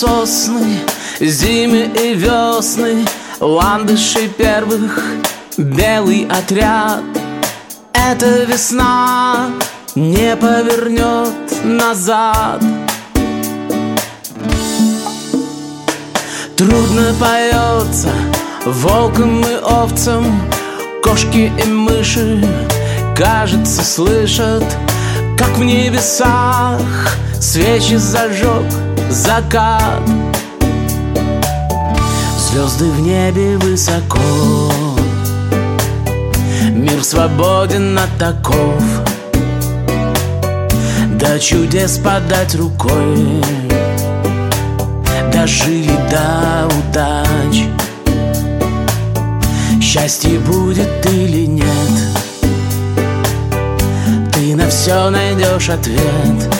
сосны, зимы и весны, ландышей первых, белый отряд. Эта весна не повернет назад. Трудно поется волкам и овцам, кошки и мыши, кажется, слышат, как в небесах свечи зажег закат. Звезды в небе высоко, мир свободен от оков. До чудес подать рукой, дожили до удач. Счастье будет или нет, ты на все найдешь ответ.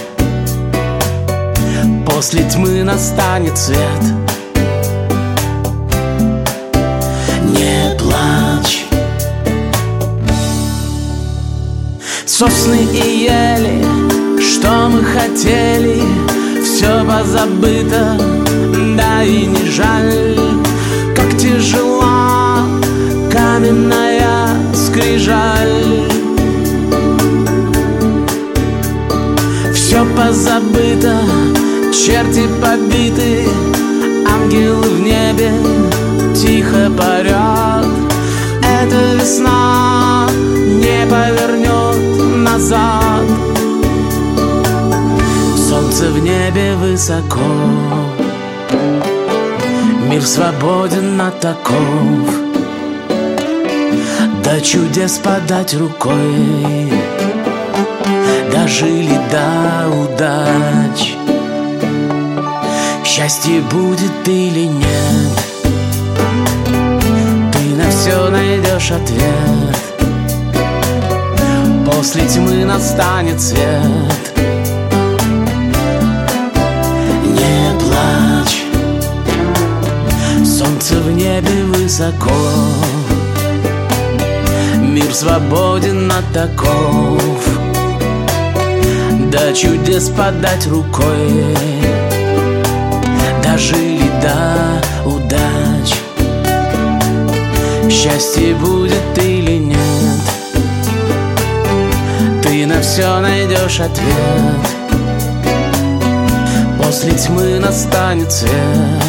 После тьмы настанет свет. Не плачь. Сосны и ели, что мы хотели, все позабыто, да и не жаль. Как тяжела каменная скрижаль. Все позабыто, черти побиты, ангелы в небе тихо парят. Эта весна не повернет назад. Солнце в небе высоко, мир свободен от оков. До чудес подать рукой, дожили до удач. Счастье будет или нет, ты на все найдешь ответ. После тьмы настанет свет. Не плачь. Солнце в небе высоко, мир свободен от оков. До чудес подать рукой, дожили до удач. Счастье будет или нет, ты на все найдешь ответ. После тьмы настанет свет.